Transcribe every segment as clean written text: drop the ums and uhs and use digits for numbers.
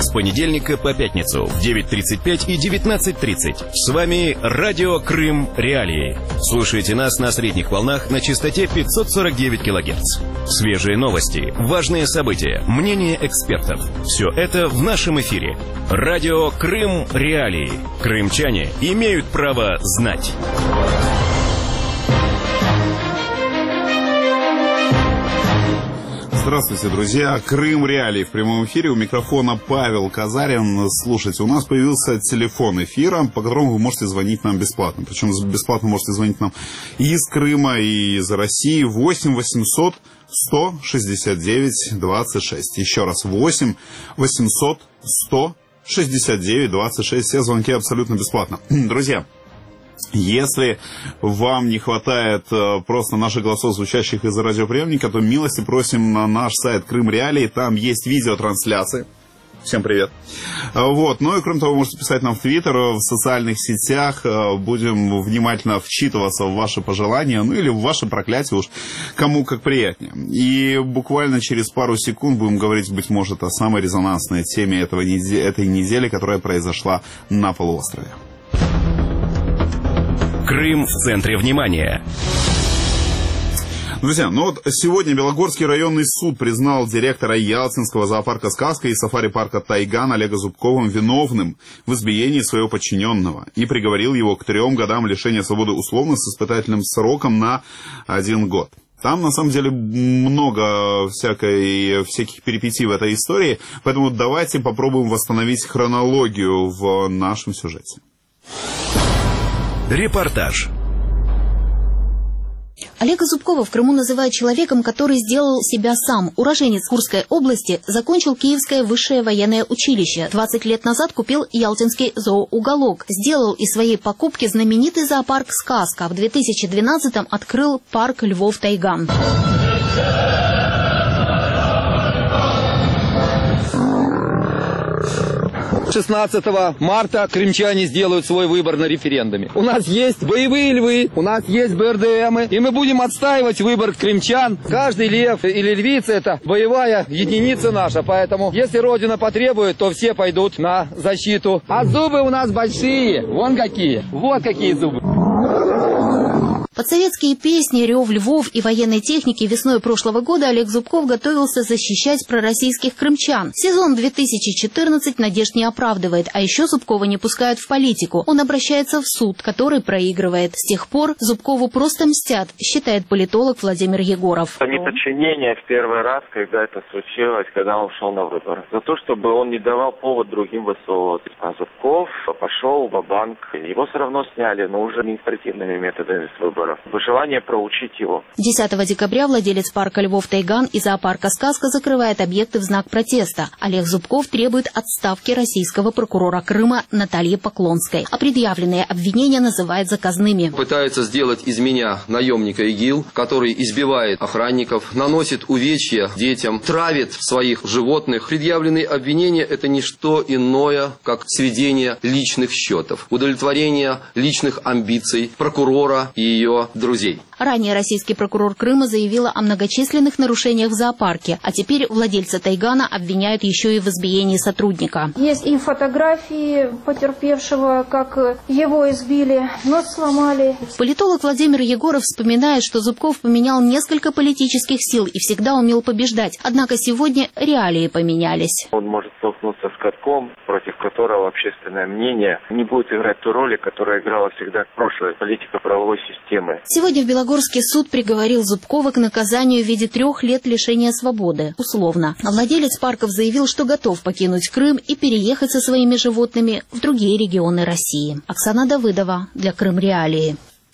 С понедельника по пятницу в 9:35 и 19:30. С вами Радио Крым Реалии. Слушайте нас на средних волнах на частоте 549 кГц. Свежие новости, важные события, мнения экспертов. Все это в нашем эфире. Радио Крым Реалии. Крымчане имеют право знать. Здравствуйте, друзья. Крым Реалии в прямом эфире. У микрофона Павел Казарин. Слушайте, у нас появился телефон эфира, по которому вы можете звонить нам бесплатно. Причем бесплатно можете звонить нам и из Крыма, и из России. 8 800 169 26. Еще раз, 8 800 169 26. Все звонки абсолютно бесплатно. Друзья, если вам не хватает просто наших голосов, звучащих из радиоприемника, то милости просим на наш сайт Крым Реалии. Там есть видеотрансляции. Всем привет. Вот. Ну и кроме того, вы можете писать нам в Твиттер, в социальных сетях. Будем внимательно вчитываться в ваши пожелания, ну или в ваши проклятия, уж кому как приятнее. И буквально через пару секунд будем говорить, быть может, о самой резонансной теме этой недели, которая произошла на полуострове. Крым в центре внимания. Друзья, ну вот сегодня Белогорский районный суд признал директора Ялтинского зоопарка «Сказка» и сафари-парка «Тайган» Олега Зубкова виновным в избиении своего подчиненного и приговорил его к 3 годам лишения свободы условно с испытательным сроком на 1 год. Там, на самом деле, много всяких перипетий в этой истории, поэтому давайте попробуем восстановить хронологию в нашем сюжете. Репортаж. Олега Зубкова в Крыму называют человеком, который сделал себя сам. Уроженец Курской области, закончил Киевское высшее военное училище. 20 лет назад купил Ялтинский зооуголок. Сделал из своей покупки знаменитый зоопарк «Сказка». В 2012-м открыл парк Львов-Тайган. 16 марта крымчане сделают свой выбор на референдуме. У нас есть боевые львы, у нас есть БРДМы, и мы будем отстаивать выбор крымчан. Каждый лев или львица – это боевая единица наша, поэтому если Родина потребует, то все пойдут на защиту. А зубы у нас большие, вон какие, вот какие зубы. Под советские песни, рев львов и военной техники весной прошлого года Олег Зубков готовился защищать пророссийских крымчан. Сезон 2014 надежд не оправдывает, а еще Зубкова не пускают в политику. Он обращается в суд, который проигрывает. С тех пор Зубкову просто мстят, считает политолог Владимир Егоров. Неподчинение в первый раз, когда это случилось, когда он шел на выборы. За то, чтобы он не давал повод другим высовываться. А Зубков пошел ва-банк. Его все равно сняли, но уже административными методами с выборов. Желание проучить его. 10 декабря владелец парка Львов-Тайган и зоопарка «Сказка» закрывает объекты в знак протеста. Олег Зубков требует отставки российского прокурора Крыма Натальи Поклонской. А предъявленные обвинения называет заказными. Пытаются сделать из меня наемника ИГИЛ, который избивает охранников, наносит увечья детям, травит своих животных. Предъявленные обвинения – это не что иное, как сведение личных счетов, удовлетворение личных амбиций прокурора и ее друзей. Ранее российский прокурор Крыма заявила о многочисленных нарушениях в зоопарке, а теперь владельца Тайгана обвиняют еще и в избиении сотрудника. Есть и фотографии потерпевшего, как его избили, нос сломали. Политолог Владимир Егоров вспоминает, что Зубков поменял несколько политических сил и всегда умел побеждать. Однако сегодня реалии поменялись. Он может столкнуться с катком, против которого общественное мнение не будет играть ту роль, которая играла всегда в прошлой политике правовой системы. Сегодня в Белогорский суд приговорил Зубкова к наказанию в виде 3 лет лишения свободы, условно. А владелец парков заявил, что готов покинуть Крым и переехать со своими животными в другие регионы России. Оксана Давыдова для Крым Реалии.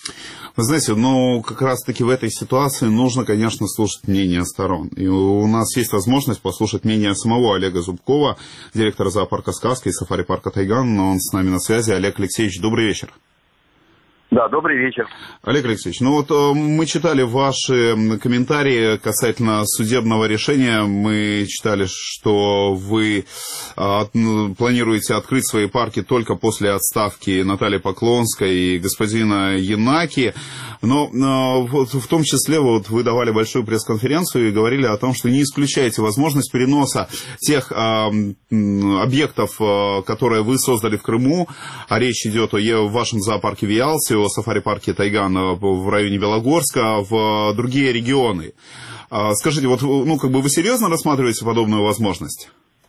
Вы знаете, как раз-таки в этой ситуации нужно, конечно, слушать мнение сторон. И у нас есть возможность послушать мнение самого Олега Зубкова, директора зоопарка «Сказка» и сафари-парка «Тайган». Он с нами на связи. Олег Алексеевич, добрый вечер. Да, добрый вечер. Олег Алексеевич, ну вот мы читали ваши комментарии касательно судебного решения. Мы читали, что вы планируете открыть свои парки только после отставки Натальи Поклонской и господина Янаки. Но вот, в том числе вот, вы давали большую пресс-конференцию и говорили о том, что не исключаете возможность переноса тех объектов, которые вы создали в Крыму, а речь идет о вашем зоопарке в Ялте, о сафари-парке Тайган в районе Белогорска, в другие регионы. Скажите, вот, ну, как бы вы серьезно рассматриваете подобную возможность?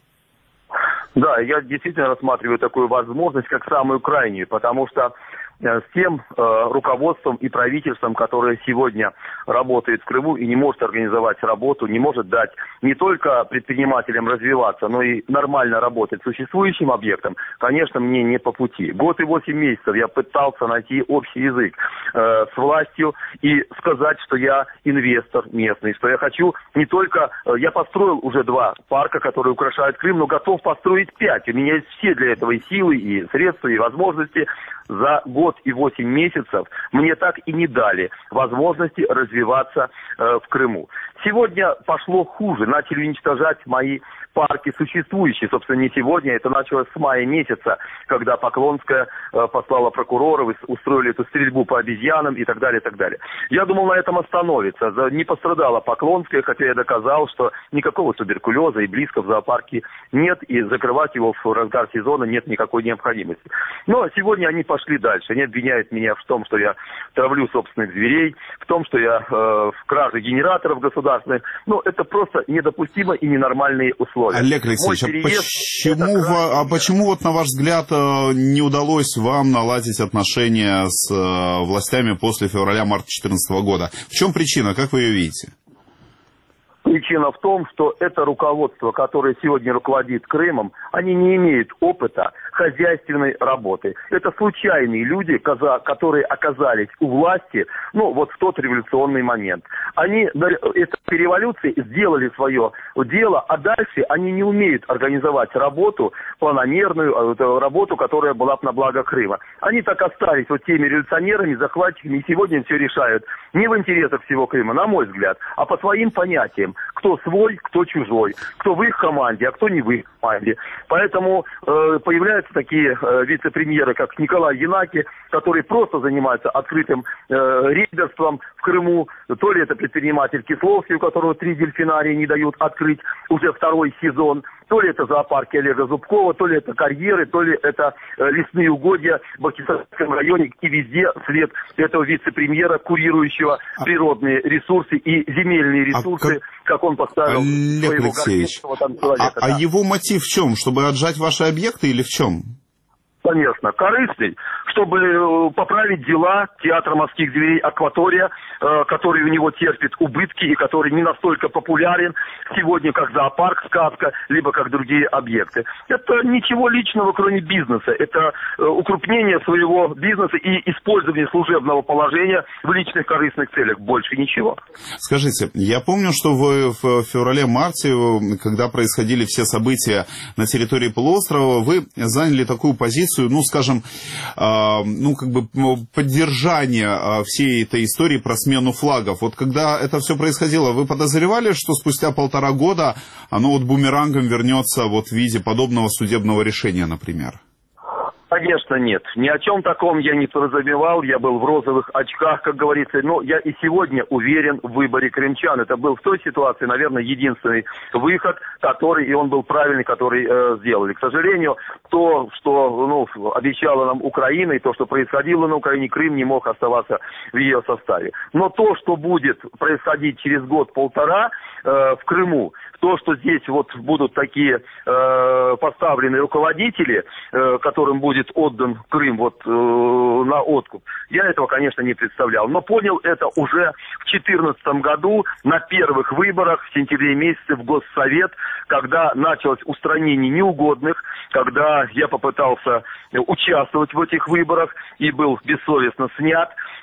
Да, я действительно рассматриваю такую возможность как самую крайнюю, потому что с тем руководством и правительством, которое сегодня работает в Крыму и не может организовать работу, не может дать не только предпринимателям развиваться, но и нормально работать с существующим объектом, конечно, мне не по пути. Год и 8 месяцев я пытался найти общий язык с властью и сказать, что я инвестор местный, что я хочу не только... Я построил уже 2 парка, которые украшают Крым, но готов построить 5. У меня есть все для этого и силы, и средства, и возможности. За год и 8 месяцев мне так и не дали возможности развиваться в Крыму. Сегодня пошло хуже, начали уничтожать мои парки существующие. Собственно, не сегодня, это началось с мая месяца, когда Поклонская послала прокуроров, устроили эту стрельбу по обезьянам и так далее, и так далее. Я думал, на этом остановиться. Не пострадала Поклонская, хотя я доказал, что никакого туберкулеза и близко в зоопарке нет, и закрывать его в разгар сезона нет никакой необходимости. Но сегодня они пошли дальше. Они обвиняют меня в том, что я травлю собственных зверей, в том, что я в краже генераторов государственных. Но это просто недопустимо и ненормальные условия. Олег Алексеевич, почему вот, на ваш взгляд, не удалось вам наладить отношения с властями после февраля-марта 2014 года? В чем причина, как вы ее видите? Причина в том, что это руководство, которое сегодня руководит Крымом, они не имеют опыта хозяйственной работы. Это случайные люди, которые оказались у власти, ну, вот в тот революционный момент. Они этой революции сделали свое дело, а дальше они не умеют организовать работу, планомерную работу, которая была бы на благо Крыма. Они так остались вот теми революционерами, захватчиками, и сегодня все решают не в интересах всего Крыма, на мой взгляд, а по своим понятиям. Кто свой, кто чужой, кто в их команде, а кто не в их команде. Поэтому появляются такие вице-премьеры, как Николай Янаки, которые просто занимаются открытым рейдерством в Крыму. То ли это предприниматель Кисловский, у которого 3 дельфинария не дают открыть уже 2-й сезон, то ли это зоопарки Олега Зубкова, то ли это карьеры, то ли это лесные угодья в Бахчисарайском районе, и везде след этого вице-премьера, курирующего природные ресурсы и земельные ресурсы, как он поставил своего гордецкого там человека. А его мотив в чем? Чтобы отжать ваши объекты или в чем? Конечно, корыстный, чтобы поправить дела театра морских зверей «Акватория», который у него терпит убытки и который не настолько популярен сегодня, как зоопарк, сказка, либо как другие объекты. Это ничего личного, кроме бизнеса. Это укрупнение своего бизнеса и использование служебного положения в личных корыстных целях. Больше ничего. Скажите, я помню, что вы в феврале-марте, когда происходили все события на территории полуострова, вы заняли такую позицию, ну, скажем, ну, как бы поддержания всей этой истории про смену флагов. Вот когда это все происходило, вы подозревали, что спустя 1,5 года оно вот бумерангом вернется вот в виде подобного судебного решения, например? Конечно, нет. Ни о чем таком я не подразумевал. Я был в розовых очках, как говорится. Но я и сегодня уверен в выборе крымчан. Это был в той ситуации, наверное, единственный выход, который, и он был правильный, который сделали. К сожалению, то, что обещала нам Украина, и то, что происходило на Украине, Крым не мог оставаться в ее составе. Но то, что будет происходить через год-полтора в Крыму, то, что здесь вот будут такие поставленные руководители, которым будет отдан Крым вот на откуп, я этого, конечно, не представлял. Но понял это уже в 2014 году на первых выборах в сентябре месяце в Госсовет, когда началось устранение неугодных, когда я попытался участвовать в этих выборах и был бессовестно снят.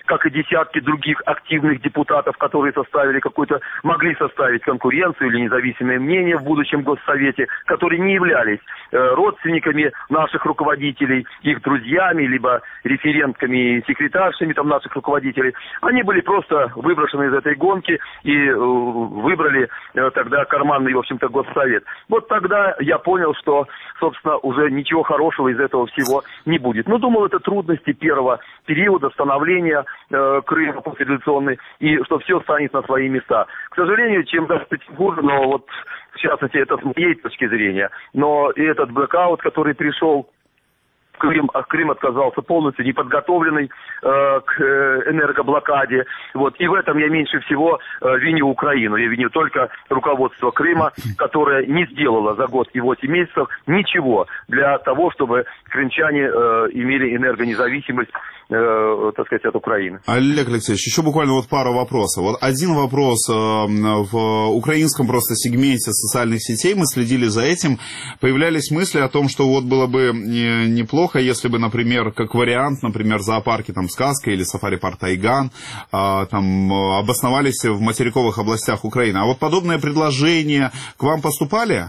как и десятки других активных депутатов, которые могли составить конкуренцию или независимое мнение в будущем Госсовете, которые не являлись родственниками наших руководителей, их друзьями, либо референтками и секретаршами наших руководителей. Они были просто выброшены из этой гонки и выбрали тогда карманный, в общем-то, Госсовет. Вот тогда я понял, что, собственно, уже ничего хорошего из этого всего не будет. Но думал, это трудности первого периода становления Крыма послереволюционной, и что все станет на свои места. К сожалению, чем дальше, тем хуже, но вот, в частности, это с моей точки зрения. Но и этот блэкаут, который пришел, Крым отказался полностью неподготовленный к энергоблокаде. Вот. И в этом я меньше всего виню Украину. Я виню только руководство Крыма, которое не сделало за год и 8 месяцев ничего для того, чтобы крымчане имели энергонезависимость, так сказать, от Украины. Олег Алексеевич, еще буквально вот пару вопросов. Вот один вопрос. В украинском просто сегменте социальных сетей мы следили за этим. Появлялись мысли о том, что вот было бы неплохо, если бы, например, как вариант, например, зоопарки там «Сказка» или сафари-парк «Тайган» там обосновались в материковых областях Украины. А вот подобные предложения к вам поступали?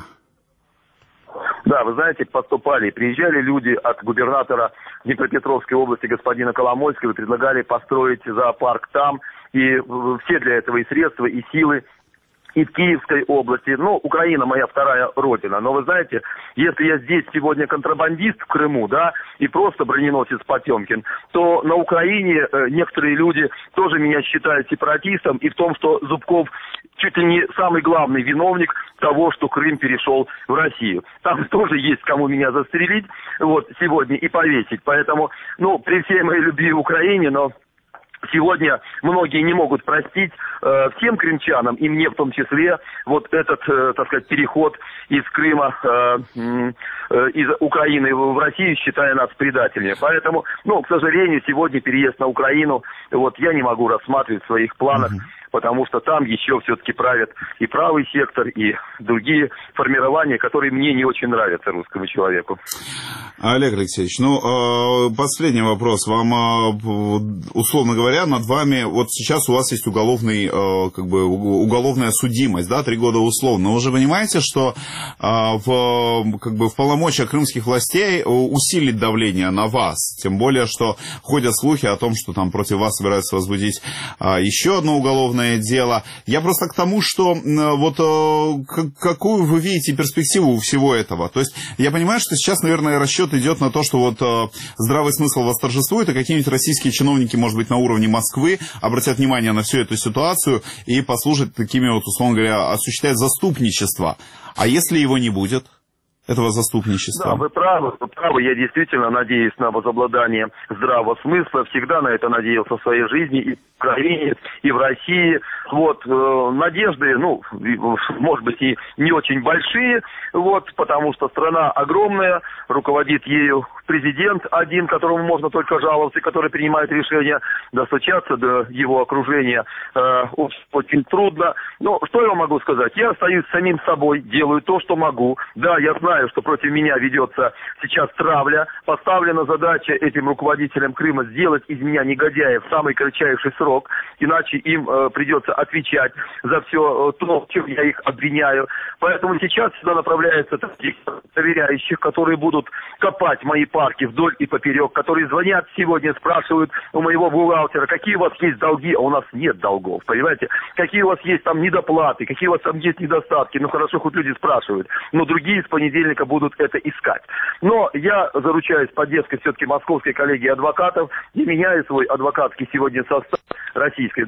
Да, вы знаете, поступали. Приезжали люди от губернатора Днепропетровской области господина Коломойского и предлагали построить зоопарк там. И все для этого и средства, и силы. И в Киевской области. Ну, Украина моя вторая родина. Но вы знаете, если я здесь сегодня контрабандист в Крыму, да, и просто броненосец Потемкин, то на Украине некоторые люди тоже меня считают сепаратистом, и в том, что Зубков чуть ли не самый главный виновник того, что Крым перешел в Россию. Там тоже есть кому меня застрелить вот сегодня и повесить. Поэтому, ну, при всей моей любви к Украине, но сегодня многие не могут простить всем крымчанам, и мне в том числе, вот этот, так сказать, переход из Крыма, из Украины в Россию, считая нас предателями. Поэтому, ну, к сожалению, сегодня переезд на Украину, вот я не могу рассматривать в своих планах, потому что там еще все-таки правят и правый сектор, и другие формирования, которые мне не очень нравятся, русскому человеку. Олег Алексеевич, ну, последний вопрос. Вам, условно говоря, над вами, вот сейчас у вас есть уголовная судимость, да, 3 года условно. Но вы же понимаете, что в полномочиях крымских властей усилить давление на вас, тем более, что ходят слухи о том, что там против вас собираются возбудить еще одно уголовное дело. Я просто к тому, что вот какую вы видите перспективу всего этого? То есть я понимаю, что сейчас, наверное, расчет идет на то, что вот здравый смысл восторжествует, и какие-нибудь российские чиновники, может быть, на уровне Москвы обратят внимание на всю эту ситуацию и послужат такими вот, условно говоря, осуществлять заступничество. А если его не будет? Этого заступничества. Да, вы правы. Я действительно надеюсь на возобладание здравого смысла. Всегда на это надеялся в своей жизни и в Украине, и в России. Вот, надежды, ну, может быть, и не очень большие, вот, потому что страна огромная, руководит ею президент один, которому можно только жаловаться, который принимает решения, достучаться до его окружения очень трудно. Но что я могу сказать? Я остаюсь самим собой, делаю то, что могу. Да, я знаю, что против меня ведется сейчас травля. Поставлена задача этим руководителям Крыма сделать из меня негодяя в самый кратчайший срок, иначе им придется отвечать за все то, в чем я их обвиняю. Поэтому сейчас сюда направляются проверяющих, которые будут копать мои парки вдоль и поперек, которые звонят сегодня, спрашивают у моего бухгалтера, какие у вас есть долги, а у нас нет долгов, понимаете? Какие у вас есть там недоплаты, какие у вас там есть недостатки. Ну хорошо, хоть люди спрашивают, но другие с понедельника будут это искать. Но я заручаюсь поддержкой все-таки московской коллегии адвокатов и меняю свой адвокатский сегодня состав российских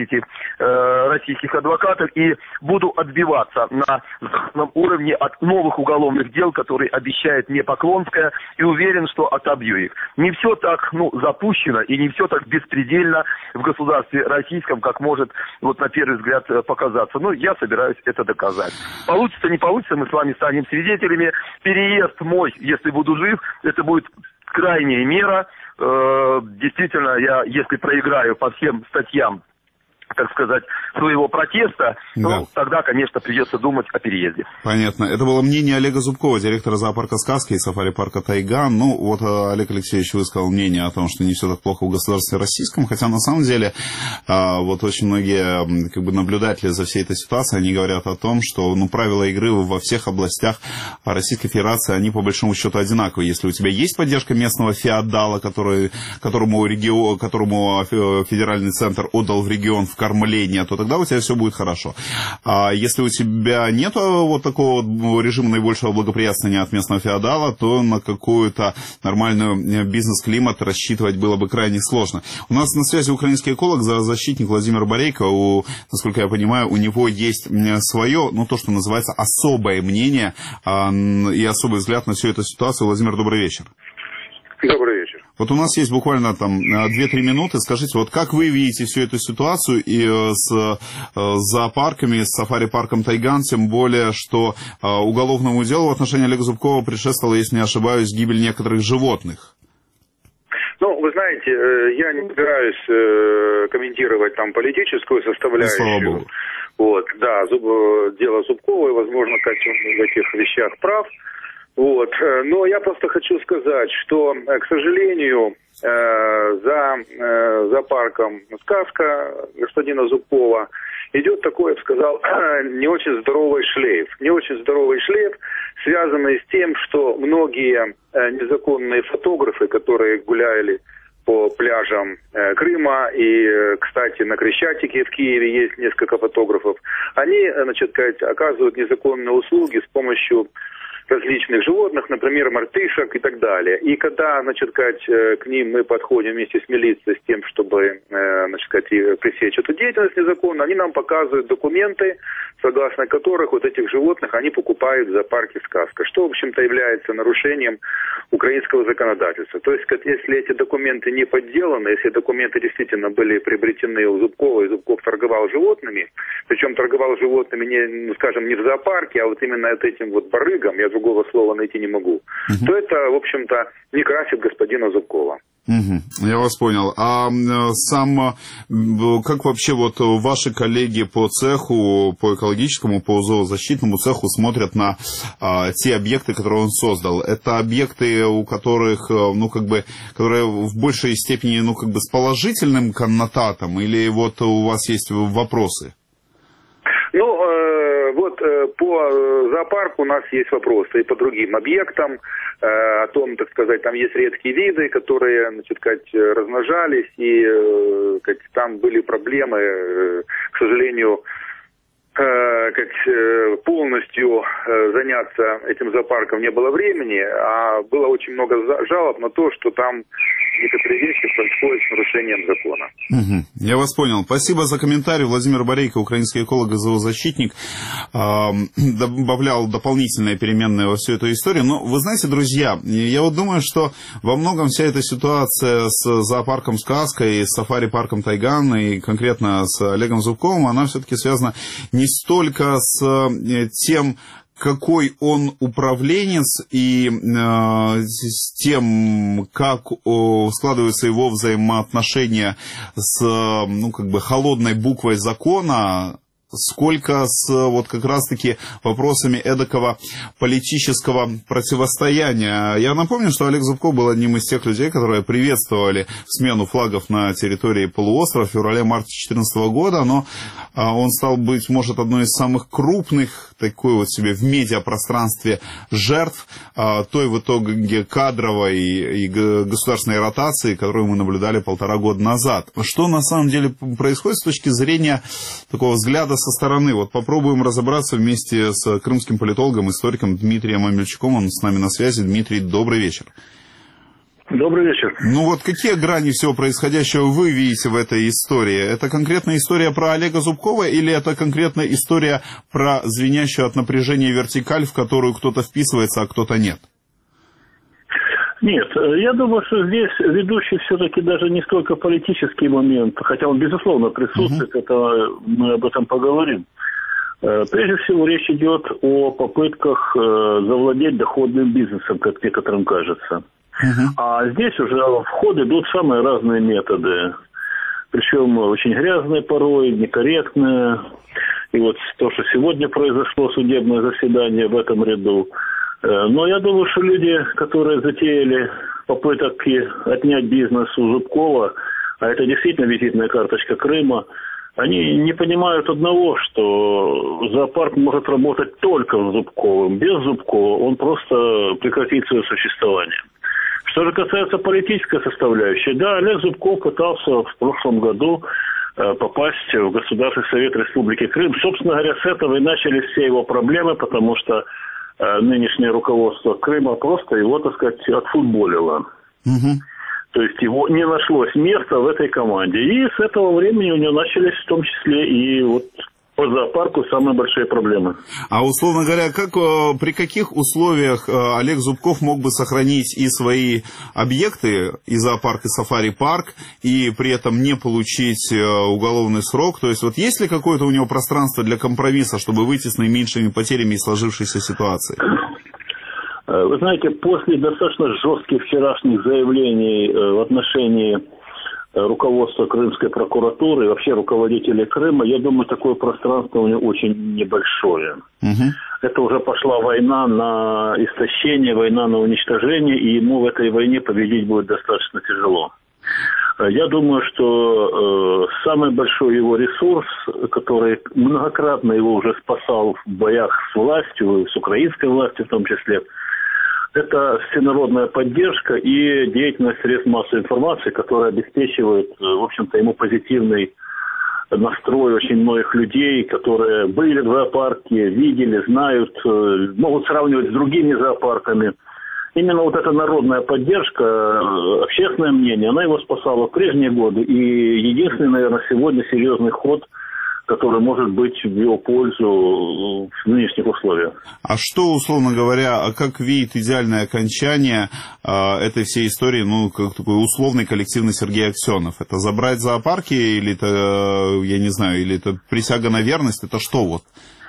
адвокатов и буду отбиваться на западном уровне от новых уголовных дел, которые обещает мне Поклонская, и уверен, что отобью их. Не все так, запущено и не все так беспредельно в государстве российском, как может вот на первый взгляд показаться. Но я собираюсь это доказать. Получится, не получится, мы с вами станем свидетелями. Переезд мой, если буду жив, это будет крайняя мера. Действительно, я, если проиграю по всем статьям так сказать, своего протеста, ну, тогда, конечно, придется думать о переезде. Понятно. Это было мнение Олега Зубкова, директора зоопарка «Сказка» и сафари-парка «Тайган». Ну, вот Олег Алексеевич высказал мнение о том, что не все так плохо в государстве российском, хотя на самом деле вот очень многие как бы наблюдатели за всей этой ситуацией, они говорят о том, что правила игры во всех областях Российской Федерации, они по большому счету одинаковые. Если у тебя есть поддержка местного феодала, которому федеральный центр отдал в регион в кормление, то тогда у тебя все будет хорошо. А если у тебя нет вот такого режима наибольшего благоприятствования от местного феодала, то на какую-то нормальную бизнес-климат рассчитывать было бы крайне сложно. У нас на связи украинский эколог, защитник Владимир Борейко. Насколько я понимаю, у него есть свое, то, что называется, особое мнение и особый взгляд на всю эту ситуацию. Владимир, добрый вечер. Добрый вечер. Вот у нас есть буквально 2-3 минуты. Скажите, вот как вы видите всю эту ситуацию и с зоопарками, с сафари-парком «Тайган», тем более, что уголовному делу в отношении Олега Зубкова предшествовала, если не ошибаюсь, гибель некоторых животных? Вы знаете, я не собираюсь комментировать там политическую составляющую. Слава Богу. Дело Зубкова, и, возможно, кстати, он в этих вещах прав. Но я просто хочу сказать, что, к сожалению, за зоопарком «Сказка» господина Зубкова идет такой, я бы сказал, не очень здоровый шлейф. Не очень здоровый шлейф, связанный с тем, что многие незаконные фотографы, которые гуляли по пляжам Крыма, и, кстати, на Крещатике в Киеве есть несколько фотографов, они, оказывают незаконные услуги с помощью различных животных, например, мартышек и так далее. И когда, к ним мы подходим вместе с милицией с тем, чтобы, пресечь эту деятельность незаконно, они нам показывают документы, согласно которых вот этих животных они покупают в зоопарке «Сказка», что, в общем-то, является нарушением украинского законодательства. То есть, если эти документы не подделаны, если документы действительно были приобретены у Зубкова, и Зубков торговал животными, причем торговал животными не в зоопарке, а вот именно этим барыгам, я другого слова найти не могу, то это, в общем-то, не красит господина Зубкова. Я вас понял. А как вообще ваши коллеги по цеху, по экологическому, по зоозащитному цеху смотрят на те объекты, которые он создал? Это объекты, у которых, которые в большей степени, с положительным коннотатом, или у вас есть вопросы? По зоопарку у нас есть вопросы и по другим объектам, о том, там есть редкие виды, которые, размножались, и там были проблемы, к сожалению, полностью заняться этим зоопарком не было времени, а было очень много жалоб на то, что там некоторые вещи происходят с нарушением закона. Я вас понял. Спасибо за комментарий. Владимир Борейко, украинский эколог и зоозащитник, добавлял дополнительные переменные во всю эту историю. Но вы знаете, друзья, я думаю, что во многом вся эта ситуация с зоопарком «Сказка» и с сафари-парком «Тайган», и конкретно с Олегом Зубковым, она все-таки связана не столько с тем, какой он управленец, и с тем, как складываются его взаимоотношения с, холодной буквой закона, сколько с как раз-таки вопросами эдакого политического противостояния. Я напомню, что Олег Зубков был одним из тех людей, которые приветствовали смену флагов на территории полуострова в феврале-марте 2014 года, но он стал, быть может, одной из самых крупных, себе в медиапространстве жертв той в итоге кадровой и государственной ротации, которую мы наблюдали 1,5 года назад. Что на самом деле происходит с точки зрения такого взгляда со стороны? Попробуем разобраться вместе с крымским политологом, историком Дмитрием Амельчуком. Он с нами на связи. Дмитрий, добрый вечер. Добрый вечер. Какие грани всего происходящего вы видите в этой истории? Это конкретная история про Олега Зубкова или это конкретная история про звенящую от напряжения вертикаль, в которую кто-то вписывается, а кто-то нет? Нет, я думаю, что здесь ведущий все-таки даже не столько политический момент, хотя он, безусловно, присутствует, это мы об этом поговорим. Прежде всего, речь идет о попытках завладеть доходным бизнесом, как некоторым кажется. А здесь уже в ход идут самые разные методы. причем очень грязные порой, некорректные. И вот то, что сегодня произошло, судебное заседание в этом ряду. Но я думаю, что люди, которые затеяли попытки отнять бизнес у Зубкова, а это действительно визитная карточка Крыма, они не понимают одного, что зоопарк может работать только с Зубковым. Без Зубкова он просто прекратит свое существование. Что же касается политической составляющей, да, Олег Зубков пытался в прошлом году попасть в Государственный совет Республики Крым. Собственно говоря, с этого и начались все его проблемы, потому что нынешнее руководство Крыма просто его, так сказать, отфутболило. То есть его не нашлось места в этой команде. И с этого времени у него начались в том числе и вот по зоопарку самые большие проблемы. А условно говоря, при каких условиях Олег Зубков мог бы сохранить и свои объекты, и зоопарк, и сафари-парк, и при этом не получить уголовный срок? То есть вот есть ли какое-то у него пространство для компромисса, чтобы выйти с наименьшими потерями из сложившейся ситуации? Вы знаете, после достаточно жестких вчерашних заявлений в отношении руководства Крымской прокуратуры и вообще руководителей Крыма, я думаю, такое пространство у него очень небольшое. Это уже пошла война на истощение, война на уничтожение, и ему в этой войне победить будет достаточно тяжело. Я думаю, что самый большой его ресурс, который многократно его уже спасал в боях с властью, с украинской властью в том числе, это всенародная поддержка и деятельность средств массовой информации, которая обеспечивает, в общем-то, ему позитивный настрой очень многих людей, которые были в зоопарке, видели, знают, могут сравнивать с другими зоопарками. Именно вот эта народная поддержка, общественное мнение, она его спасала в прежние годы. И единственный, наверное, сегодня серьезный ход, который может быть в его пользу в нынешних условиях. А что, условно говоря, как видит идеальное окончание этой всей истории, ну, как такой условный коллективный Сергей Аксенов? Это забрать зоопарки, или это, я не знаю, или это присяга на верность, это что вот?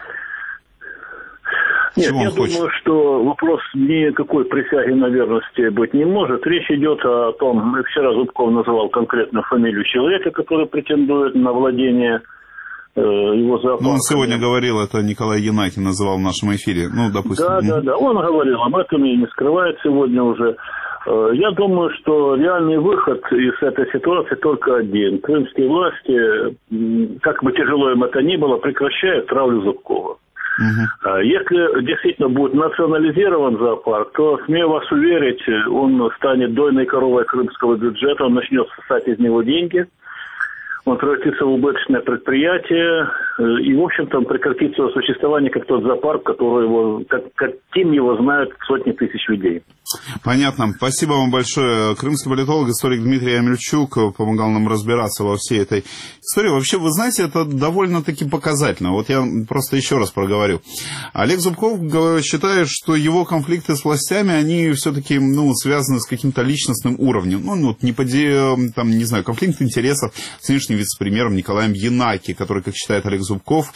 Нет, я думаю, что вопрос никакой присяги на верности быть не может. Речь идет о том, вчера Зубков называл конкретно фамилию человека, который претендует на владение его зоопарком. Ну, он сегодня говорил, это Николай Янакин называл в нашем эфире, ну, допустим. Да, он говорил об этом и не скрывает сегодня уже. Я думаю, что реальный выход из этой ситуации только один. Крымские власти, как бы тяжело им это ни было, прекращают травлю Зубкова. Если действительно будет национализирован зоопарк, то, смею вас уверить, он станет дойной коровой крымского бюджета, он начнет сосать из него деньги, он превратится в убыточное предприятие, и, в общем-то, прекратит свое существование как тот зоопарк, который его, каким его знают сотни тысяч людей. Понятно. Спасибо вам большое. Крымский политолог, историк Дмитрий Амельчук помогал нам разбираться во всей этой истории. Вообще, вы знаете, это довольно-таки показательно. Вот я просто еще раз проговорю. Олег Зубков считает, что его конфликты с властями, они все-таки, ну, связаны с каким-то личностным уровнем. Ну, там, не знаю, конфликт интересов с нынешним вице-премьером Николаем Янаки, который, как считает Олег Зубков,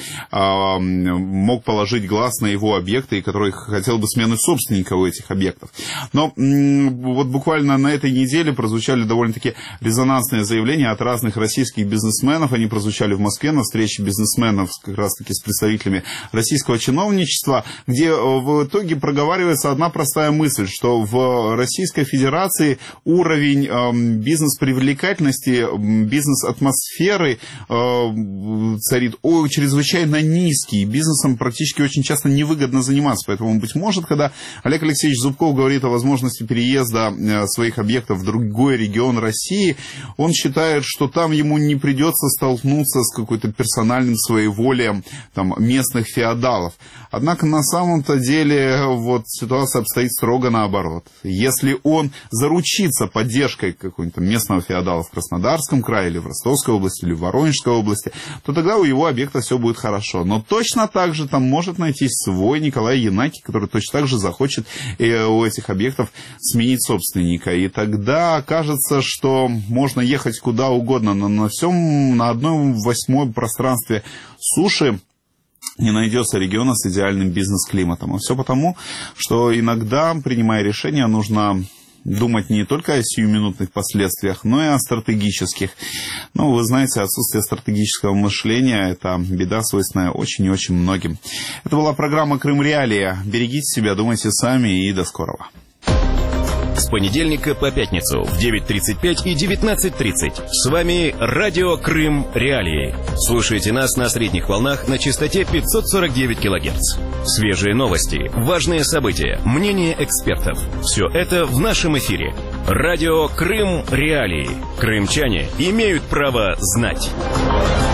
мог положить глаз на его объекты и который хотел бы смены собственника у этих объектов. Но вот буквально на этой неделе прозвучали довольно-таки резонансные заявления от разных российских бизнесменов. Они прозвучали в Москве на встрече бизнесменов как раз-таки с представителями российского чиновничества, где в итоге проговаривается одна простая мысль, что в Российской Федерации уровень бизнес-привлекательности, бизнес-атмосферы царит чрезвычайно низкий. Бизнесом практически очень часто невыгодно заниматься. Поэтому, быть может, когда Олег Алексеевич Зубков говорит о возможности переезда своих объектов в другой регион России, он считает, что там ему не придется столкнуться с какой-то персональным своеволием там, местных феодалов. Однако на самом-то деле вот ситуация обстоит строго наоборот. Если он заручится поддержкой какого-нибудь местного феодала в Краснодарском крае или в Ростовской области или в Воронежской области, то тогда у его объекта все будет хорошо. Но точно так же там может найтись свой Николай Янаки, который точно так же захочет у этих объектов сменить собственника. И тогда окажется, что можно ехать куда угодно, но на 1/8 пространстве суши не найдется региона с идеальным бизнес-климатом. А все потому, что иногда, принимая решения, нужно думать не только о сиюминутных последствиях, но и о стратегических. Ну, вы знаете, отсутствие стратегического мышления – это беда, свойственная очень и очень многим. Это была программа «Крым Реалии». Берегите себя, думайте сами и до скорого. С понедельника по пятницу в 9:35 и 19:30. С вами Радио Крым Реалии. Слушайте нас на средних волнах на частоте 549 кГц. Свежие новости, важные события, мнения экспертов. Все это в нашем эфире. Радио Крым Реалии. Крымчане имеют право знать.